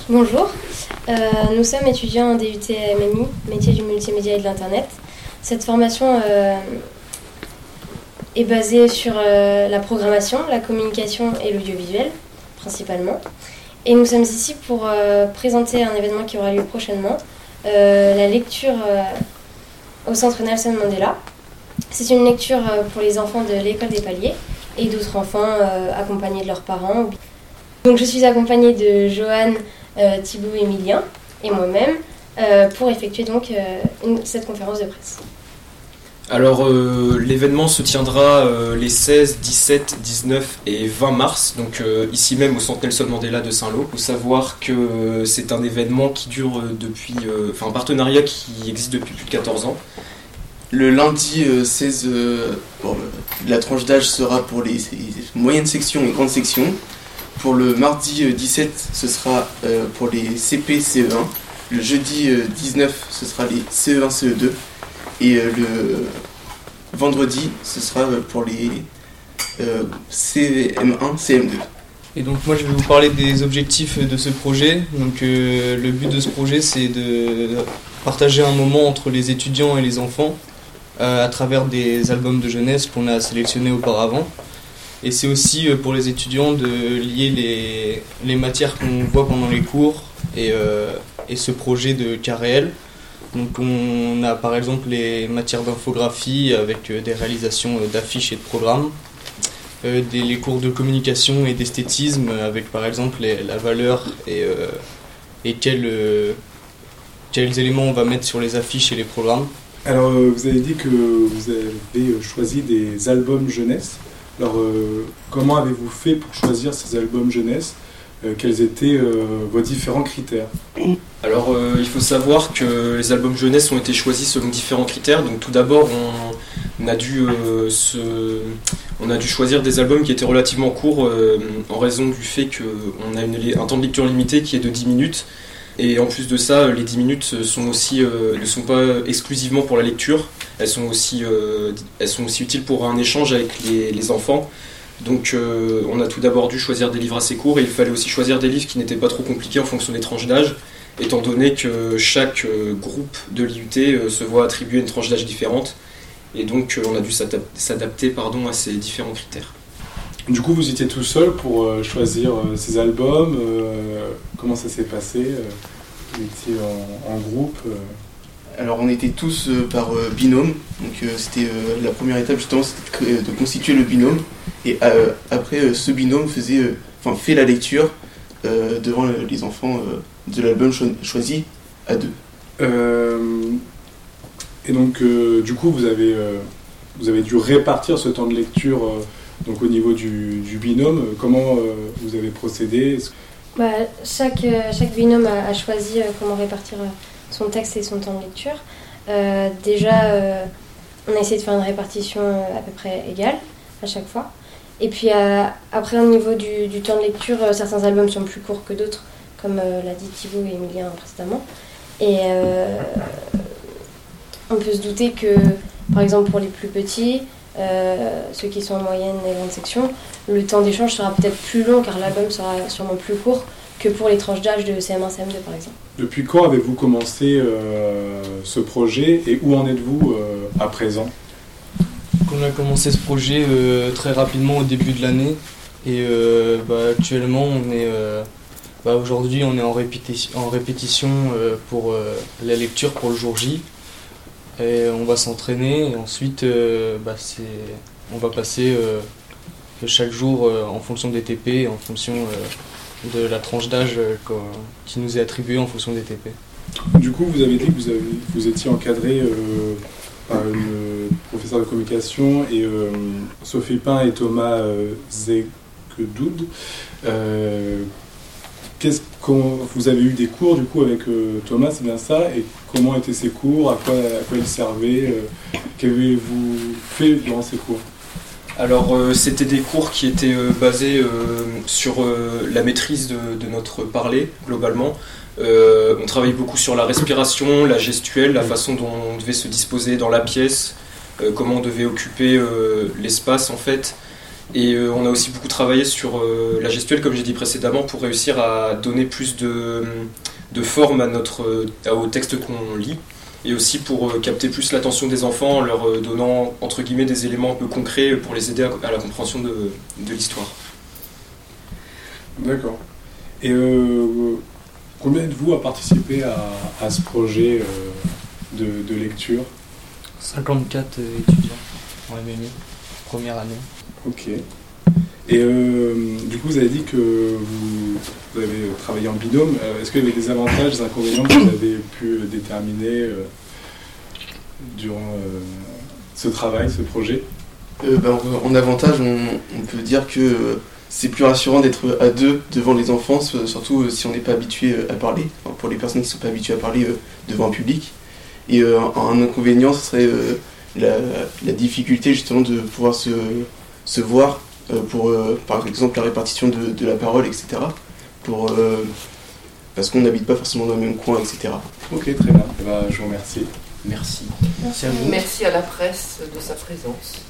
Bonjour, nous sommes étudiants en DUT MMI, métier du multimédia et de l'Internet. Cette formation est basée sur la programmation, la communication et l'audiovisuel, principalement. Et nous sommes ici pour présenter un événement qui aura lieu prochainement, la lecture au Centre Nelson Mandela. C'est une lecture pour les enfants de l'école des Paliers et d'autres enfants accompagnés de leurs parents. Donc je suis accompagnée de Joanne, Thibaut, Emilien et moi-même pour effectuer donc cette conférence de presse. Alors l'événement se tiendra les 16, 17, 19 et 20 mars, donc ici même au Centre Nelson Mandela de Saint-Lô. Il faut savoir que c'est un événement qui dure depuis, un partenariat qui existe depuis plus de 14 ans. Le lundi 16, la tranche d'âge sera pour les moyennes sections et grandes sections. Pour le mardi 17, ce sera pour les CP, CE1. Le jeudi 19, ce sera les CE1, CE2. Et le vendredi, ce sera pour les CM1, CM2. Et donc moi je vais vous parler des objectifs de ce projet. Donc le but de ce projet, c'est de partager un moment entre les étudiants et les enfants à travers des albums de jeunesse qu'on a sélectionnés auparavant. Et c'est aussi pour les étudiants de lier les matières qu'on voit pendant les cours et ce projet de cas réel. Donc on a par exemple les matières d'infographie avec des réalisations d'affiches et de programmes, les cours de communication et d'esthétisme avec par exemple la valeur et quels éléments on va mettre sur les affiches et les programmes. Alors vous avez dit que vous avez choisi des albums jeunesse. Alors, comment avez-vous fait pour choisir ces albums jeunesse ? Quels étaient vos différents critères ? Alors, il faut savoir que les albums jeunesse ont été choisis selon différents critères. Donc, tout d'abord, on a dû choisir des albums qui étaient relativement courts en raison du fait qu'on a un temps de lecture limité qui est de 10 minutes. Et en plus de ça, les 10 minutes ne sont pas exclusivement pour la lecture, elles sont aussi utiles pour un échange avec les enfants. Donc on a tout d'abord dû choisir des livres assez courts et il fallait aussi choisir des livres qui n'étaient pas trop compliqués en fonction des tranches d'âge, étant donné que chaque groupe de l'IUT se voit attribuer une tranche d'âge différente. Et donc on a dû s'adapter à ces différents critères. Du coup, vous étiez tout seul pour choisir ces albums. Comment ça s'est passé ? Vous étiez en groupe Alors, on était tous par binôme. Donc, c'était la première étape, justement, c'était de constituer le binôme. Et après, ce binôme fait la lecture devant les enfants de l'album choisi à deux. Et donc, du coup, vous avez dû répartir ce temps de lecture. Donc au niveau du binôme, comment vous avez procédé ? Chaque binôme a choisi comment répartir son texte et son temps de lecture. Déjà, on a essayé de faire une répartition à peu près égale à chaque fois. Et puis après, au niveau du temps de lecture, certains albums sont plus courts que d'autres, comme l'a dit Thibaut et Emilien précédemment. Et on peut se douter que, par exemple, pour les plus petits, ceux qui sont en moyenne et grande section, le temps d'échange sera peut-être plus long car l'album sera sûrement plus court que pour les tranches d'âge de CM1, CM2 par exemple. Depuis quand avez-vous commencé ce projet et où en êtes-vous à présent ? On a commencé ce projet très rapidement au début de l'année et actuellement aujourd'hui on est en répétition pour la lecture pour le jour J. Et on va s'entraîner et ensuite on va passer chaque jour en fonction des TP, en fonction de la tranche d'âge qui nous est attribuée en fonction des TP. Du coup, vous avez dit que vous étiez encadré par une professeure de communication et Sophie Pin et Thomas Zegdoud. Vous avez eu des cours du coup avec Thomas, c'est bien ça, et comment étaient ces cours, à quoi ils servaient, qu'avez-vous fait durant ces cours ? Alors c'était des cours qui étaient basés sur la maîtrise de notre parler globalement. On travaillait beaucoup sur la respiration, la gestuelle, la façon dont on devait se disposer dans la pièce, comment on devait occuper l'espace en fait. Et on a aussi beaucoup travaillé sur la gestuelle, comme j'ai dit précédemment, pour réussir à donner plus de forme au texte qu'on lit, et aussi pour capter plus l'attention des enfants en leur donnant entre guillemets des éléments un peu concrets pour les aider à la compréhension de l'histoire. D'accord. Et combien de vous a participé à ce projet de lecture? 54 étudiants en MMI, première année. Ok. Et du coup, vous avez dit que vous avez travaillé en binôme. Est-ce qu'il y avait des avantages, des inconvénients que vous avez pu déterminer durant ce travail, ce projet? En avantage, on peut dire que c'est plus rassurant d'être à deux devant les enfants, surtout si on n'est pas habitué à parler, enfin, pour les personnes qui ne sont pas habituées à parler devant un public. Et un inconvénient, ce serait la difficulté justement de pouvoir se voir pour, par exemple, la répartition de la parole, etc. Parce qu'on n'habite pas forcément dans le même coin, etc. Ok, très bien. Je vous remercie. Merci. Merci à vous. Merci à la presse de sa présence.